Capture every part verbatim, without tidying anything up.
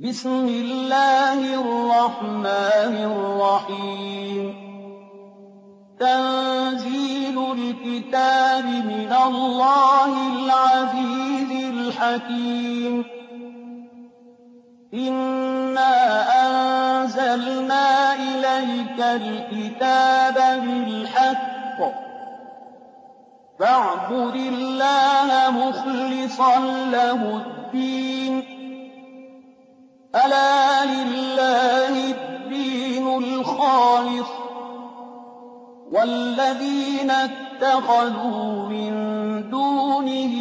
بسم الله الرحمن الرحيم تنزيل الكتاب من الله العزيز الحكيم إنا أنزلنا إليك الكتاب بالحق فاعبد الله مخلصا له الدين ألا لله الدين الخالص والذين اتخذوا من دونه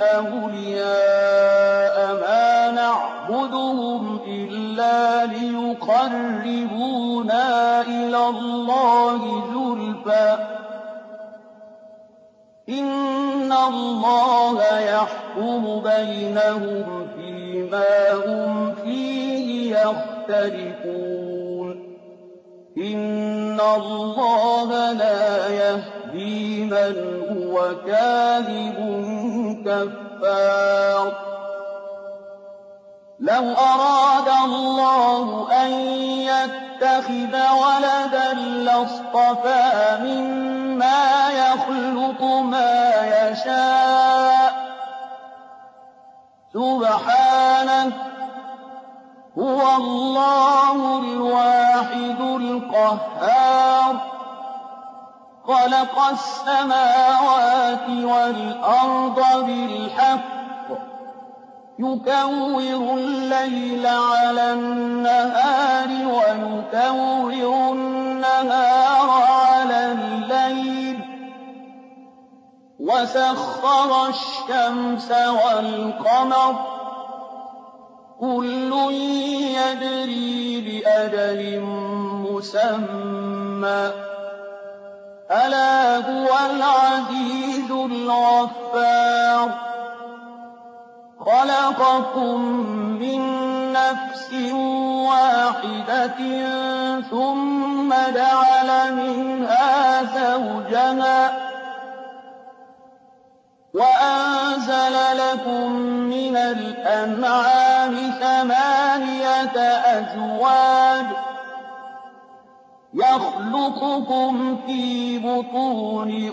أولياء ما نعبدهم إلا ليقربونا إلى الله زلفى إن الله يحكم بينهم فيما هم فيه يختلفون إن الله لا يهدي من هو كاذب كفار لو أراد الله أن يتخذ ولدا لاصطفى مما يخلق ما يشاء سبحانه هو الله الواحد القهار خلق السماوات والأرض بالحق يكور الليل على النهار ويكور النهار على الليل وسخر الشمس والقمر كل يجري لأجل مسمى ألا هو العزيز الغفار خلقكم من نفس واحدة ثم جعل منها زوجها وأنزل لكم من الأنعام ثمانية أزواج يخلقكم في بطون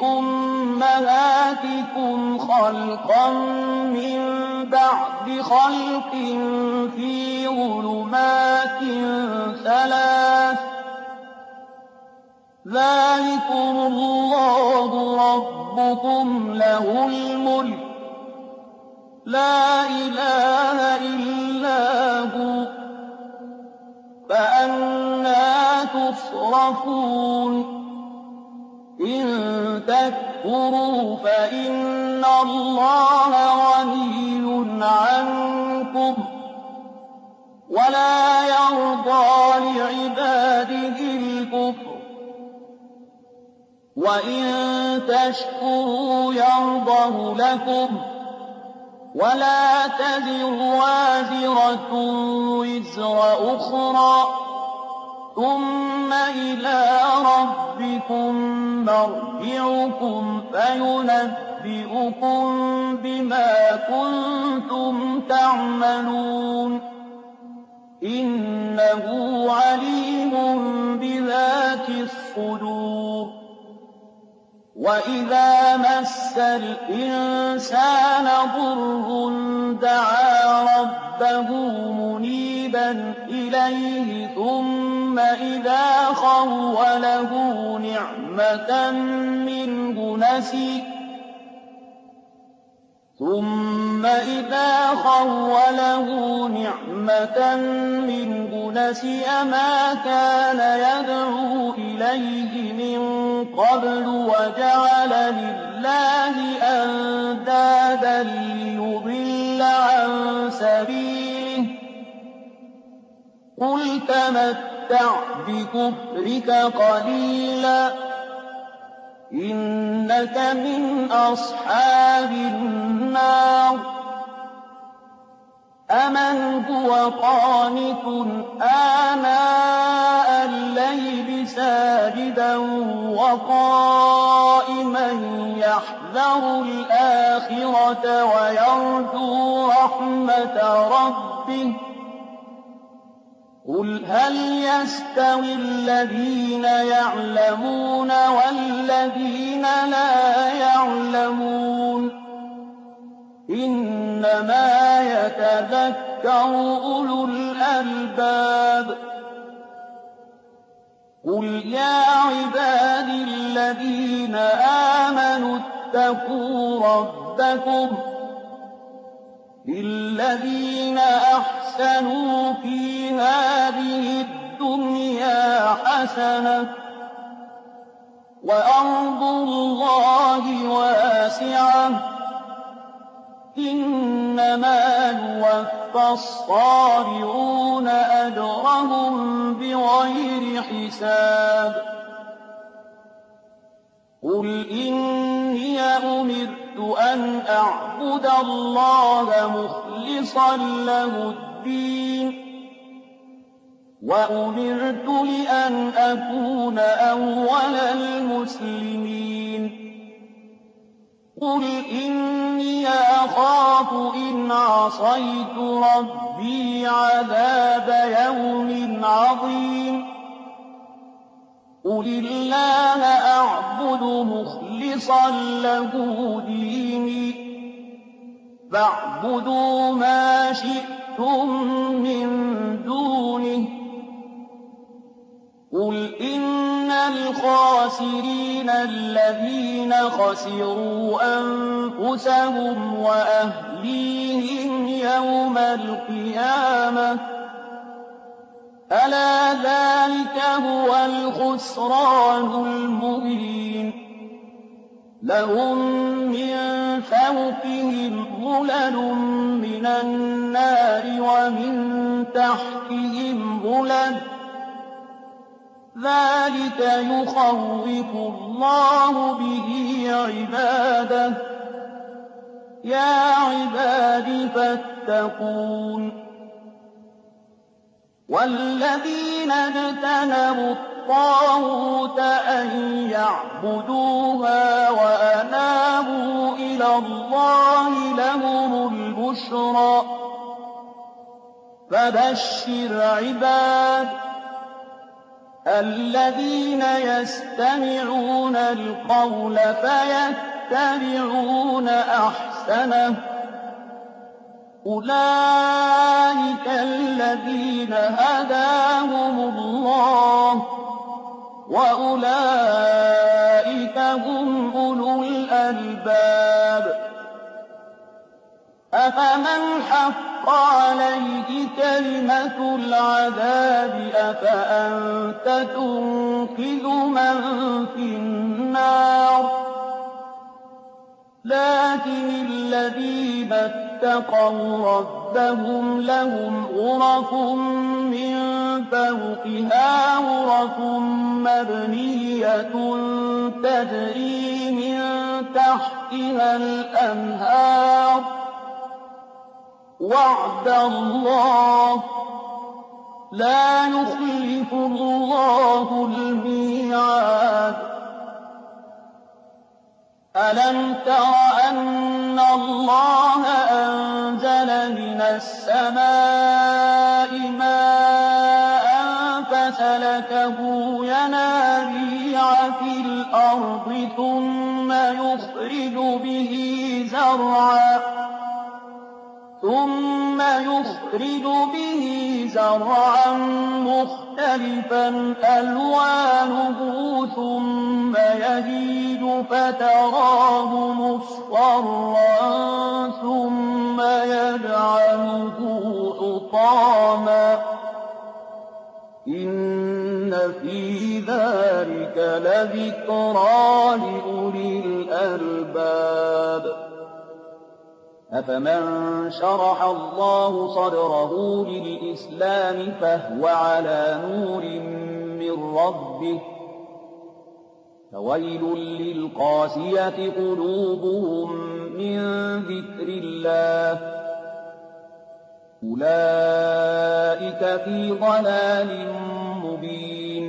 أمهاتكم خلقا من بعد خلق في ظلمات ثلاث ذلكم الله ربكم له الملك لا إله إلا هو فأنى تصرفون إن تكفروا فإن الله غني عنكم ولا يرضى لعباده الكفر وإن تشكروا يرضه لكم ولا تزر وازرة وزر أخرى ثم إلى ربكم مرجعكم فينبئكم بما كنتم تعملون إنه عليم بذات الصدور وإذا مس الإنسان ضر دعا ربه منيبا إليه ثم إذا خوله نعمة منه نسي ثم إذا خوله نعمة منه نسي ما كان يدعو إليه من قبل وجعل لله أندادا ليضل عن سبيله قل تمتع بكفرك قليلا إنك من أصحاب النار أمن هو قانت آناء الليل ساجدا وقائما يحذر الآخرة ويرجو رحمة ربه قُلْ هَلْ يَسْتَوِي الَّذِينَ يَعْلَمُونَ وَالَّذِينَ لَا يَعْلَمُونَ ۗ إِنَّمَا يَتَذَكَّرُ أُولُو الْأَلْبَابِ. قُلْ يَا عِبَادِي الَّذِينَ آمَنُوا اتَّقُوا رَبَّكُمْ لِلَّذِينَ أَحْسَنُوا فِي هَٰذِهِ الدُّنْيَا حَسَنَةٌ ۗ وَأَرْضُ اللَّهِ وَاسِعَةٌ ۗ إِنَّمَا يُوَفَّى الصَّابِرُونَ أَجْرَهُم بِغَيْرِ حِسَابٍ. قُلْ إِنِّي أُمِرْتُ أَنْ أَعْبُدَ اللَّهَ مُخْلِصًا لَّهُ الدِّينَ وَأُمِرْتُ لِأَنْ أَكُونَ أَوَّلَ الْمُسْلِمِينَ. قُلْ إِنِّي أَخَافُ إِنْ عَصَيْتُ رَبِّي عَذَابَ يَوْمٍ عَظِيمٍ. قُلِ اللَّهَ أَعْبُدُ مُخْلِصًا لَّهُ دِينِي، فَاعْبُدُوا مَا شِئْتُم مِّن دُونِهِ. قُلْ إِنَّ الْخَاسِرِينَ الَّذِينَ خَسِرُوا أَنفُسَهُمْ وَأَهْلِيهِمْ يَوْمَ الْقِيَامَةِ ۗ أَلَا ذَٰلِكَ هُوَ الْخُسْرَانُ الْمُبِينُ. لَهُم مِّن فَوْقِهِمْ ظُلَلٌ مِّنَ النَّارِ وَمِن تَحْتِهِمْ ظُلَلٌ ۚ ذَٰلِكَ يُخَوِّفُ اللَّهُ بِهِ عِبَادَهُ ۚ يَا عِبَادِ فَاتَّقُونِ. وَالَّذِينَ اجْتَنَبُوا الطَّاغُوتَ أَن يَعْبُدُوهَا وَأَنَابُوا إِلَى اللَّهِ لَهُمُ الْبُشْرَىٰ. فَبَشِّرْ عِبَادِ الَّذِينَ يَسْتَمِعُونَ الْقَوْلَ فَيَتَّبِعُونَ أَحْسَنَهُ ۚ أُولَٰئِكَ الَّذِينَ هَدَاهُمُ اللَّهُ ۖ وَأُولَٰئِكَ هُمْ أُولُو الْأَلْبَابِ. أَفَمَنْ حَقَّ عَلَيْهِ كَلِمَةُ الْعَذَابِ أَفَأَنتَ تُنقِذُ مَن فِي النَّارِ. لَٰكِنِ الَّذِينَ اتَّقَوْا رَبَّهُمْ لَهُمْ غُرَفٌ مِّن فَوْقِهَا غُرَفٌ مَّبْنِيَّةٌ تَجْرِي مِن تَحْتِهَا الْأَنْهَارُ ۖ وَعْدَ اللَّهِ ۖ لَا يُخْلِفُ اللَّهُ الْمِيعَادَ. أَلَمْ تَرَ أَنَّ اللَّهَ أَنزَلَ مِنَ السَّمَاءِ مَاءً فَسَلَكَهُ يَنَابِيعَ فِي الْأَرْضِ ثُمَّ يُخْرِجُ بِهِ زَرْعًا ثُمَّ يُخْرِجُ بِهِ زَرْعًا مُّخْتَلِفًا أَلْوَانُهُ ثُمَّ يَهِيجُ فَتَرَاهُ مُصْفَرًّا ثُمَّ يَجْعَلُهُ حُطَامًا ۚ إِنَّ فِي ذَٰلِكَ لَذِكْرَىٰ لِأُولِي الْأَلْبَابِ. أَفَمَن شَرَحَ اللَّهُ صَدْرَهُ لِلْإِسْلَامِ فَهُوَ عَلَىٰ نُورٍ مِّن رَّبِّهِ ۚ فَوَيْلٌ لِّلْقَاسِيَةِ قُلُوبُهُم مِّن ذِكْرِ اللَّهِ ۚ أُولَٰئِكَ فِي ضَلَالٍ مُّبِينٍ.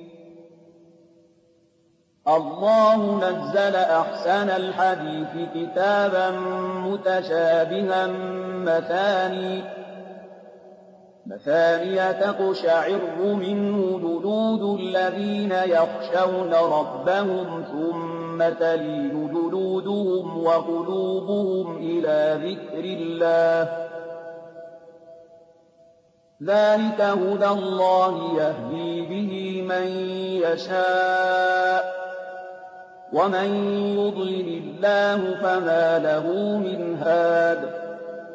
اللَّهُ نَزَّلَ أَحْسَنَ الْحَدِيثِ كِتَابًا مُّتَشَابِهًا مَّثَانِيَ مثانية تقشعر منه جلود الذين يخشون ربهم ثم تلين جلودهم وقلوبهم إلى ذكر الله ذلك هدى الله يهدي به من يشاء ومن يضلل الله فما له من هاد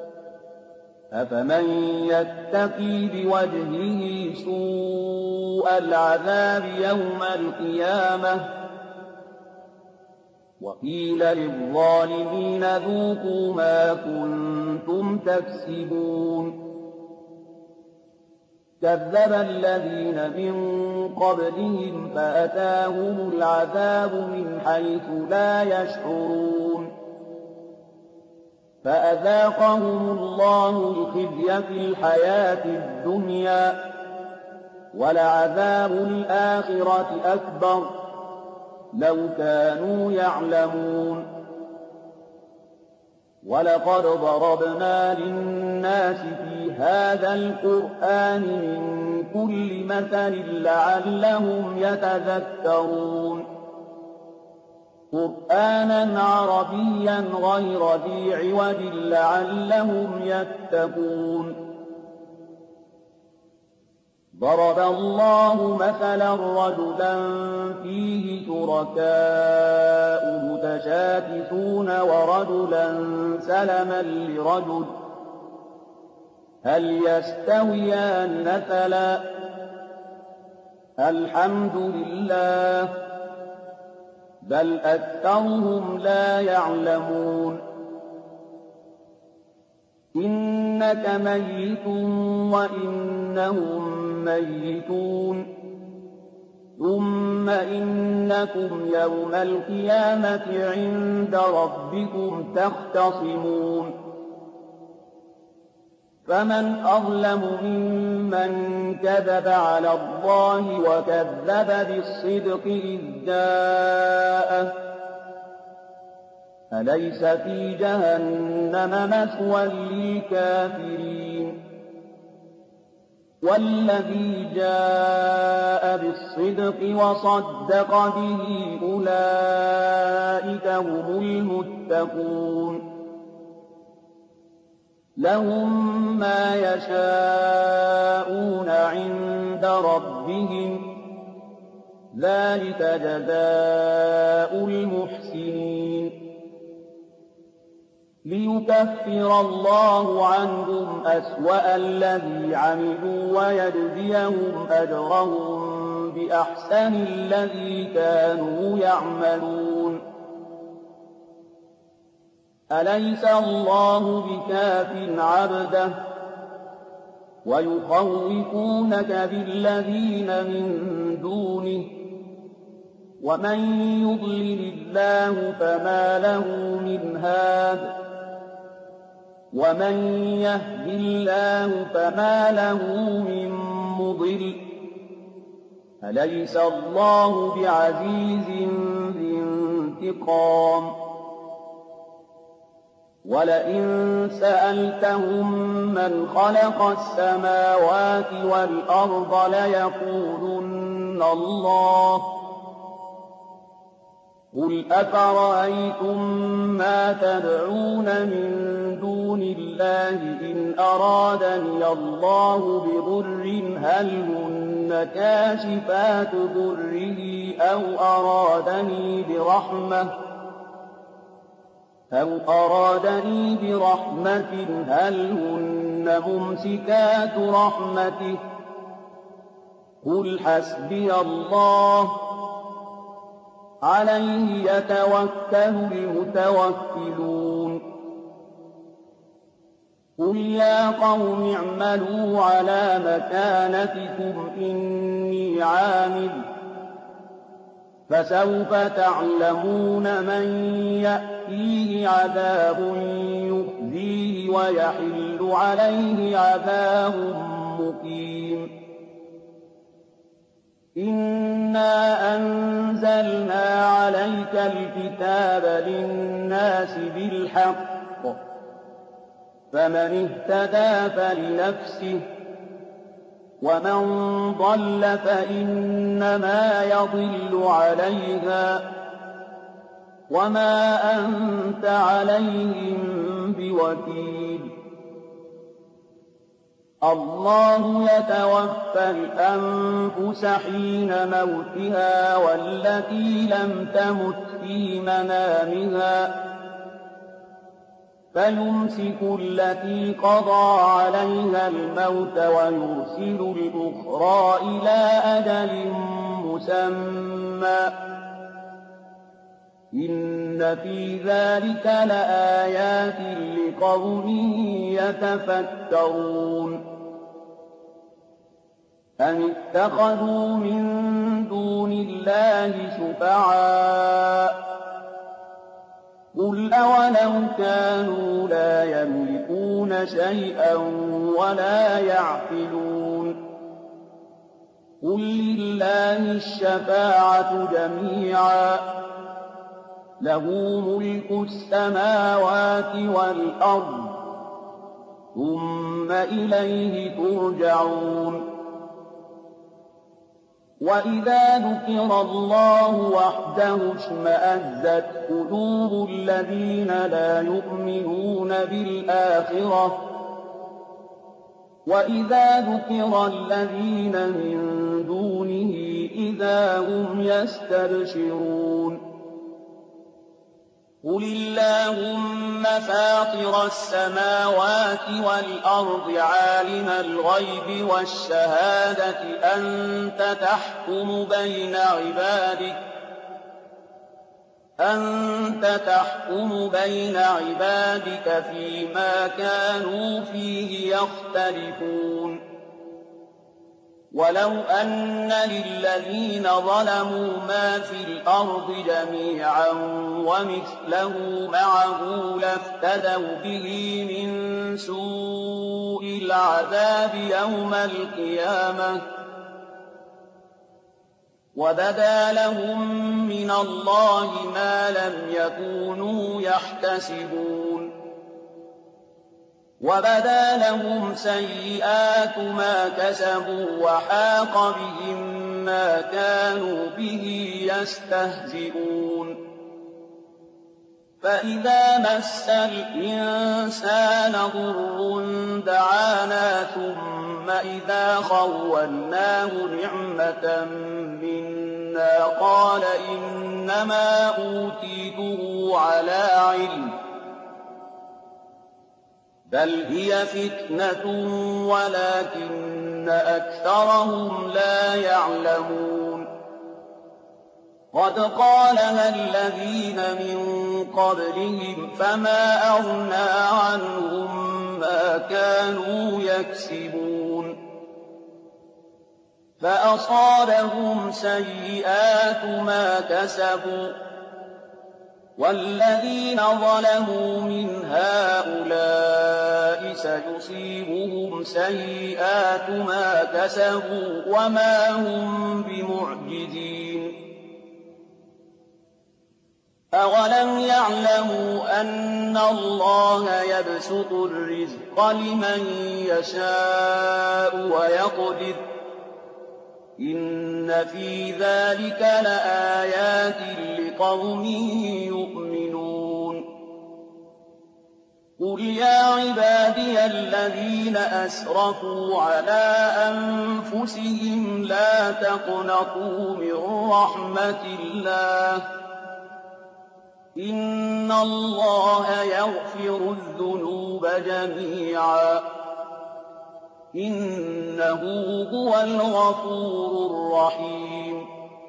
أفمن يتقي بوجهه سوء العذاب يوم القيامة وقيل للظالمين ذوقوا ما كنتم تكسبون كذب الذين من قبلهم فأتاهم العذاب من حيث لا يشعرون فأذاقهم الله الخزي في الحياة الدنيا ولعذاب الآخرة أكبر لو كانوا يعلمون ولقد ضربنا للناس في هذا القرآن من كل مثل لعلهم يتذكرون قرآنا عربيا غير ذي عوج لعلهم يتقون ضرب الله مثلا رجلا فيه شركاء متشاكسون ورجلا سلما لرجل هل يستويان مثلا الحمد لله بل أكثرهم لا يعلمون إنك ميت وإنهم ميتون ثم إنكم يوم القيامة عند ربكم تختصمون فمن أظلم ممن كذب على الله وكذب بالصدق إذ جاءه أليس في جهنم مثوى للكافرين والذي جاء بالصدق وصدق به أولئك هم المتقون لهم ما يشاءون عند ربهم ذلك جزاء المحسنين ليكفر الله عنهم أسوأ الذي عملوا ويجزيهم أجرهم بأحسن الذي كانوا يعملون أليس الله بكاف عبده ويخوفونك بالذين من دونه ومن يضلل الله فما له من هاد ومن يهد الله فما له من مضل أليس الله بعزيز ذي انتقام ولئن سألتهم من خلق السماوات والأرض ليقولن الله قل أفرأيتم ما تدعون من دون الله إن أرادني الله بضر هل هن كاشفات ضره أو أرادني برحمة أو أرادني برحمة هل هن ممسكات رحمته قل حسبي الله عليه يتوكل المتوكلون قل يا قوم اعملوا على مكانتكم إني عامل فسوف تعلمون من يأتيه عذاب يخزيه ويحل عليه عذاب مقيم إنا أنزلنا عليك الكتاب للناس بالحق فمن اهتدى فلنفسه ومن ضل فإنما يضل عليها وما أنت عليهم بوكيل. الله يتوفى الأنفس حين موتها والتي لم تمت في منامها فيمسك التي قضى عليها الموت ويرسل الأخرى إلى أجل مسمى إن في ذلك لآيات لقوم يتفكرون. أم اتخذوا من دون الله شفعاء قل أولو كانوا لا يملكون شيئا ولا يعقلون قل لله الشفاعة جميعا له ملك السماوات والأرض ثم إليه ترجعون. وإذا ذكر الله وحده اشمأزت قلوب الذين لا يؤمنون بالآخرة وإذا ذكر الذين من دونه إذا هم يستبشرون. قل اللهم فاطر السماوات والأرض عالم الغيب والشهادة أنت تحكم بين عبادك أنت تحكم بين عبادك فيما كانوا فيه يختلفون. ولو أن للذين ظلموا ما في الأرض جميعا ومثله معه لافتدوا به من سوء العذاب يوم القيامة وبدا لهم من الله ما لم يكونوا يحتسبون وبدا لهم سيئات ما كسبوا وحاق بهم ما كانوا به يستهزئون. فإذا مس الإنسان ضر دعانا ثم إذا خولناه نعمة منا قال إنما أوتيته على علم بل هي فتنة ولكن أكثرهم لا يعلمون. قد قالها الذين من قبلهم فما أغنى عنهم ما كانوا يكسبون فأصابهم سيئات ما كسبوا والذين ظلموا من هؤلاء سيصيبهم سيئات ما كسبوا وما هم بمعجزين. أولم يعلموا أن الله يبسط الرزق لمن يشاء ويقدر إن في ذلك لآيات لقوم يؤمنون. قل يا عبادي الذين أسرفوا على أنفسهم لا تقنطوا من رحمة الله إن الله يغفر الذنوب جميعا إنه هو الغفور الرحيم.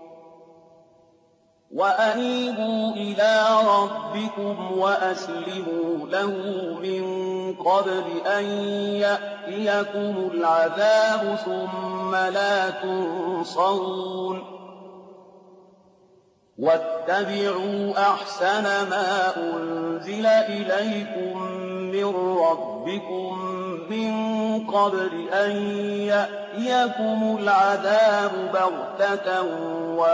وأنيبوا إلى ربكم وأسلموا له من قبل أن يأتيكم العذاب ثم لا تنصرون. واتبعوا أحسن ما أنزل إليكم من ربكم من قبل أن يأتيكم العذاب بغتة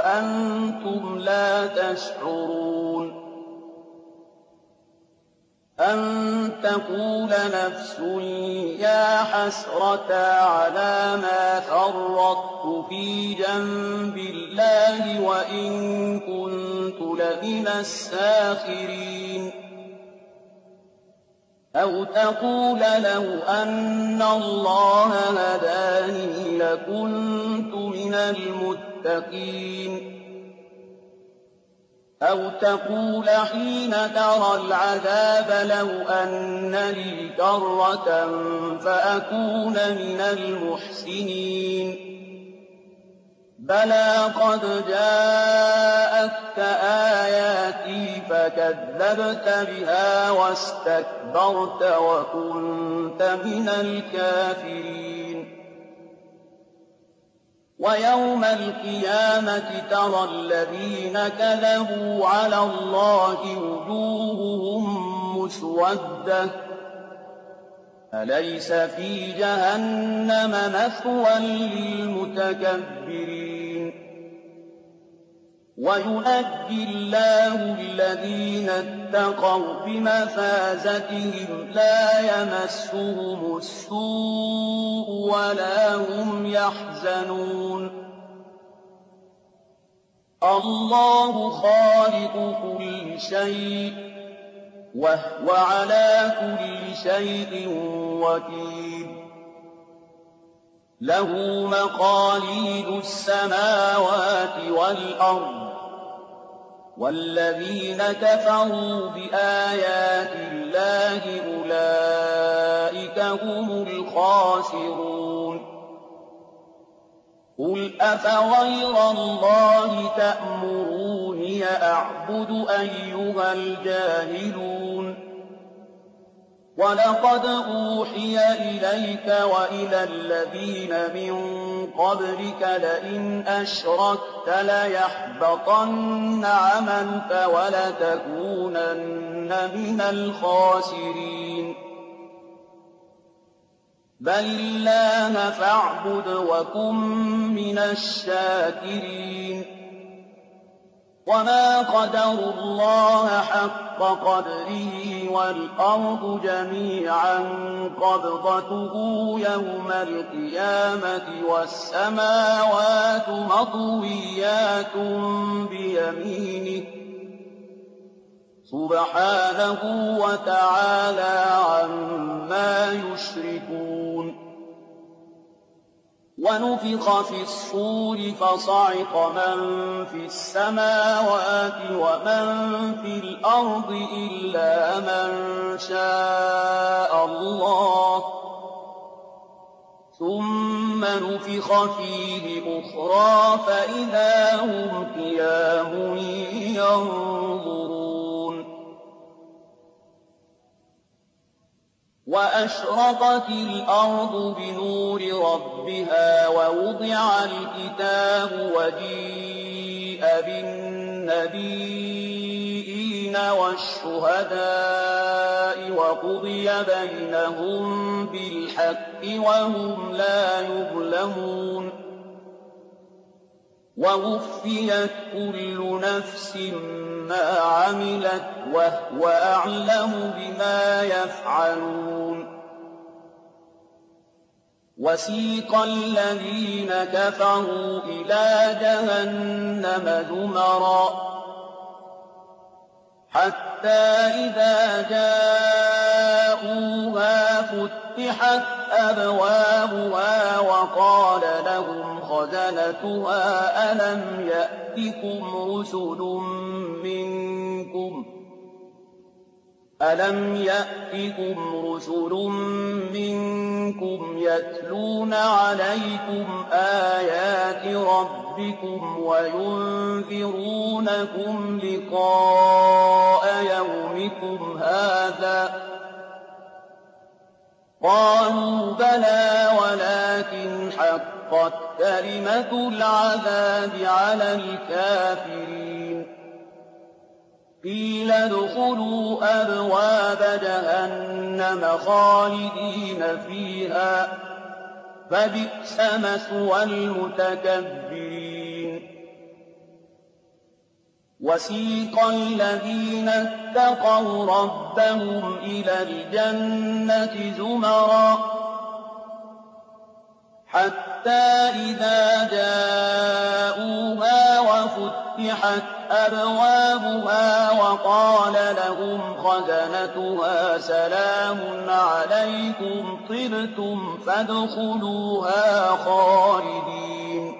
وأنتم لا تشعرون. أَن تَقُولَ نَفْسٌ يَا حَسْرَتَا عَلَىٰ مَا فَرَّطتُ فِي جَنبِ اللَّهِ وَإِن كُنتُ لَمِنَ السَّاخِرِينَ أَوْ تَقُولَ لَوْ أَنَّ اللَّهَ هَدَانِي لَكُنتُ مِنَ الْمُتَّقِينَ أَوْ تَقُولَ حِينَ تَرَى الْعَذَابَ لَوْ أَنَّ لِي كَرَّةً فَأَكُونَ مِنَ الْمُحْسِنِينَ بَلَىٰ قَدْ جَاءَتْكَ آيَاتِي فَكَذَّبْتَ بِهَا وَاسْتَكْبَرْتَ وَكُنتَ مِنَ الْكَافِرِينَ وَيَوْمَ الْقِيَامَةِ تَرَى الَّذِينَ كَذَبُوا عَلَى اللَّهِ وُجُوهُهُم مُّسْوَدَّةٌ ۚ أَلَيْسَ فِي جَهَنَّمَ مَثْوًى لِّلْمُتَكَبِّرِينَ وَيُنَجِّي اللَّهُ الَّذِينَ اتَّقَوْا بِمَفَازَتِهِمْ لَا يَمَسُّهُمُ السُّوءُ وَلَا هُمْ يَحْزَنُونَ اللَّهُ خَالِقُ كُلِّ شَيْءٍ وَهُوَ عَلَىٰ كُلِّ شَيْءٍ وَكِيلٌ لَّهُ مَقَالِيدُ السَّمَاوَاتِ وَالْأَرْضِ ۗ وَالَّذِينَ كَفَرُوا بِآيَاتِ اللَّهِ أُولَٰئِكَ هُمُ الْخَاسِرُونَ قُلْ أَفَغَيْرَ اللَّهِ تَأْمُرُونِي أَعْبُدُ أَيُّهَا الْجَاهِلُونَ وَلَقَدْ أُوحِيَ إِلَيْكَ وَإِلَى الَّذِينَ مِن قَبْلِكَ لَئِنْ أَشْرَكْتَ لَيَحْبَطَنَّ عَمَلُكَ وَلَتَكُونَنَّ مِنَ الْخَاسِرِينَ بَلِ اللَّهَ فَاعْبُدْ وَكُن مِّنَ الشَّاكِرِينَ وَمَا قَدَرُوا اللَّهَ حَقَّ قَدْرِهِ وَالْأَرْضُ جَمِيعًا قَبْضَتُهُ يَوْمَ الْقِيَامَةِ وَالسَّمَاوَاتُ مَطْوِيَّاتٌ بِيَمِينِهِ سُبْحَانَهُ وَتَعَالَىٰ عَمَّا يُشْرِكُونَ وَنُفِخَ فِي الصُّورِ فَصَعِقَ مَن فِي السَّمَاوَاتِ وَمَن فِي الْأَرْضِ إِلَّا مَن شَاءَ اللَّهُ ۖ ثُمَّ نُفِخَ فِيهِ أُخْرَىٰ فَإِذَا هُمْ قِيَامٌ يَنظُرُونَ وَأَشْرَقَتِ الْأَرْضُ بِنُورِ رَبِّهَا وَوُضِعَ الْكِتَابُ وَجِيءَ بِالنَّبِيِّينَ وَالشُّهَدَاءِ وَقُضِيَ بَيْنَهُم بِالْحَقِّ وَهُمْ لَا يُظْلَمُونَ وَوُفِّيَتْ كُلُّ نَفْسٍ مَّا عَمِلَتْ وَهُوَ أَعْلَمُ بِمَا يَفْعَلُونَ وَسِيقَ الَّذِينَ كَفَرُوا إِلَىٰ جَهَنَّمَ زُمَرًا حَتَّىٰ إِذَا جَاءُوهَا فُتِحَتْ أَبْوَابُهَا وَقَالَ لَهُمْ خَزَنَتُهَا أَلَمْ يَأْتِكُمْ رُسُلٌ مِّنكُمْ أَلَمْ يَأْتِكُمْ رُسُلٌ مِّنكُمْ يَتْلُونَ عَلَيْكُمْ آيَاتِ رَبِّكُمْ وَيُنذِرُونَكُمْ لِقَاءَ يَوْمِكُمْ هَٰذَا ۚ قَالُوا بَلَىٰ وَلَٰكِنْ حَقَّتْ كَلِمَةُ الْعَذَابِ عَلَى الْكَافِرِينَ قِيلَ ادْخُلُوا أَبْوَابَ جَهَنَّمَ خَالِدِينَ فِيهَا ۖ فَبِئْسَ مَثْوَى الْمُتَكَبِّرِينَ وَسِيقَ الَّذِينَ اتَّقَوْا رَبَّهُمْ إِلَى الْجَنَّةِ زُمَرًا حَتَّىٰ إِذَا جَاءُوهَا وَفُتِحَتْ أَبْوَابُهَا وَقَالَ لَهُمْ خَزَنَتُهَا سَلَامٌ عَلَيْكُمْ طِبْتُمْ فَادْخُلُوهَا خَالِدِينَ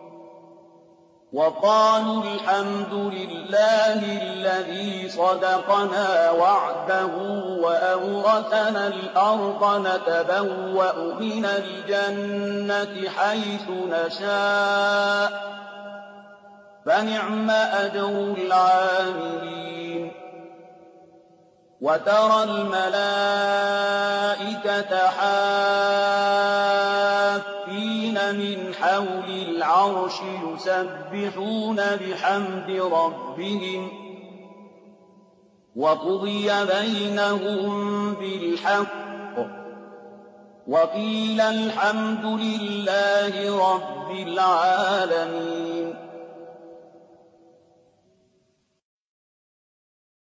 وَقَالُوا الْحَمْدُ لِلَّهِ الَّذِي صَدَقَنَا وَعْدَهُ وَأَوْرَثَنَا الْأَرْضَ نَتَبَوَّأُ مِنَ الْجَنَّةِ حَيْثُ نَشَاءُ ۖ فَنِعْمَ أَجْرُ الْعَامِلِينَ وَتَرَى الْمَلَائِكَةَ حَافِّينَ مِنْ حَوْلِ الْعَرْشِ يُسَبِّحُونَ بِحَمْدِ رَبِّهِمْ ۖ وَقُضِيَ بَيْنَهُم بِالْحَقِّ ۖ وَقِيلَ الْحَمْدُ لِلَّهِ رَبِّ الْعَالَمِينَ